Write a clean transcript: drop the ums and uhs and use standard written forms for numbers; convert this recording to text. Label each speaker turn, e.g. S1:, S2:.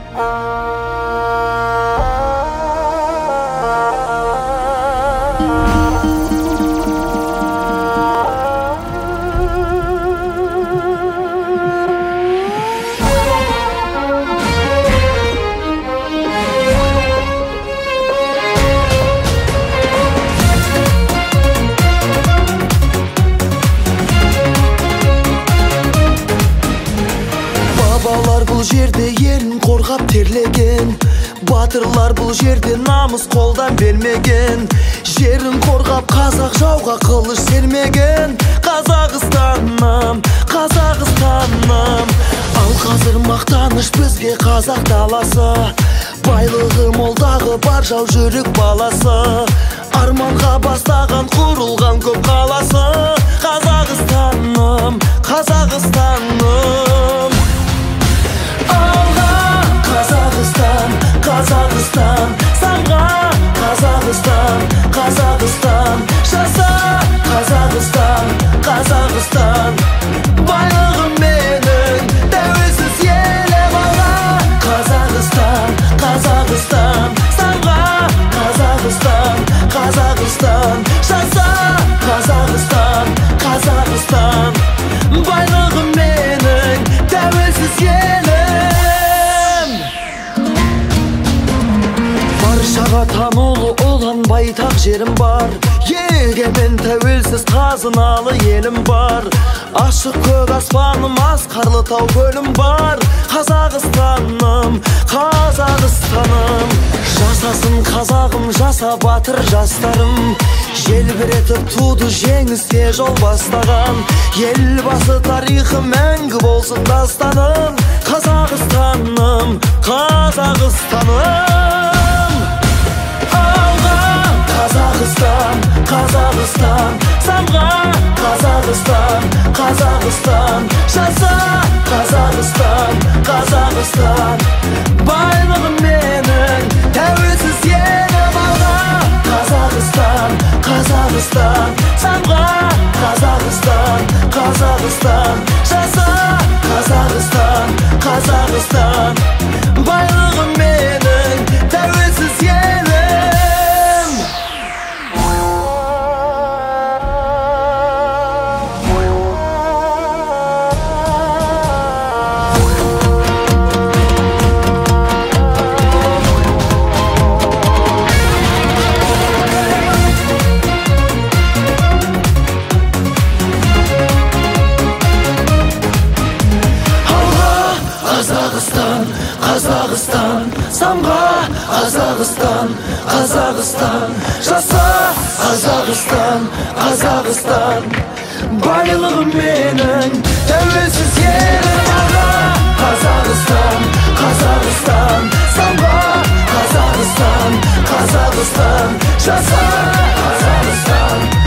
S1: Бұл жерде елін қорғап терлеген, батырлар бұл жерде намыс қолдан бермеген. Жерін қорғап қазақ жауға қылыш сермеген. Қазақстаным, Қазақстаным. Ал қазір мақтаныш бізге қазақ даласы, байлығы молдағы бар жау жүрек баласы. Арманға бастаған құрылған көп қаласы. Қазақстаным, Қазақстаным. Қазақстан, Қазақстан, самға Қазақстан, Қазақстан, жаса Қазақстан, Қазақстан. Байлығым менің тәуелсіз елім алға. Қазақстан, Қазақстан, самға Қазақстан, Қазақстан, жаса Қазақстан, Қазақстан. Байлығым менің тәуелсіз елім. Баршаға танулы ұлан байтақ жерім бар, егемен тәуелсіз қазыналы елім бар. Ашық көк аспаным, асқарлы тау көлім бар. Қазақстаным, Қазақстаным. Жасасын қазағым, жаса батыр жастарым. Желбіретіп туды жеңіске жол бастаған. Елбасы тарихы мәңгі болсын дастаным. Қазақстаным, Қазақстаным. Қазақстан, Қазақстан, самға Қазақстан, Қазақстан, жаса Қазақстан, Қазақстан. Байлығым менің тәуелсіз елім алға. Қазақстан, Қазақстан, самға Қазақстан, Қазақстан, жаса Қазақстан, Қазақстан. Байлығым менің тәуелсіз елім. Қазақстан, самға Қазақстан, Қазақстан, жаса Қазақстан, Қазақстан. Байлығым менің тәуелсіз елім алға. Қазақстан, Қазақстан, самға Қазақстан, Қазақстан, жаса Қазақстан.